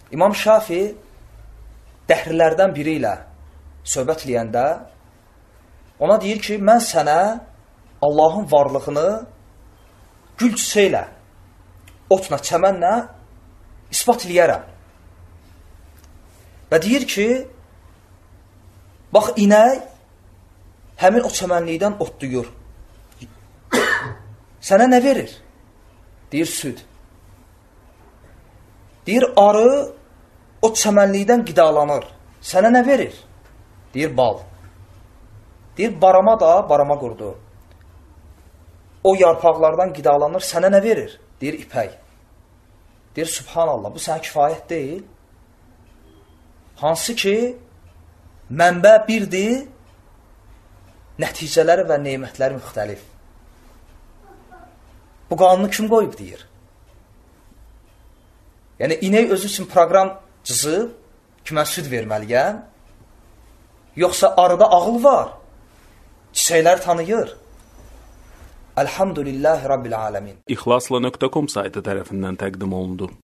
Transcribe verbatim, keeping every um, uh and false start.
İmam Şafi dəhrilərdən biri ilə söhbət eləyəndə ona deyir ki, mən sənə Allahın varlığını gül çiçəyi ilə, otla, çəmənlə isbat eləyərəm. Və deyir ki, bax, inək həmin o çəmənlikdən ot duyur. Sənə nə verir? Deyir, süd. Deyir, arı o çəmənlikdən qidalanır. Sənə nə verir? Deyir, bal. Deyir, barama da, barama qurdu. O yarpaqlardan qidalanır, sənə nə verir? Deyir, ipək. Deyir, subhanallah, bu sənə kifayət deyil. Hansı ki, mənbə birdir, nəticələri və neymətləri müxtəlif. Bu qanunu kim qoyub, deyir. Yəni, inək özü üçün proqram cızıb ki, mən süd verməliyəm, yoxsa arıda ağıl var, çiçəkləri tanıyır. Elhamdülillahi Rabbil aləmin. İxlasla nöqtə com saytı tərəfindən təqdim olundu.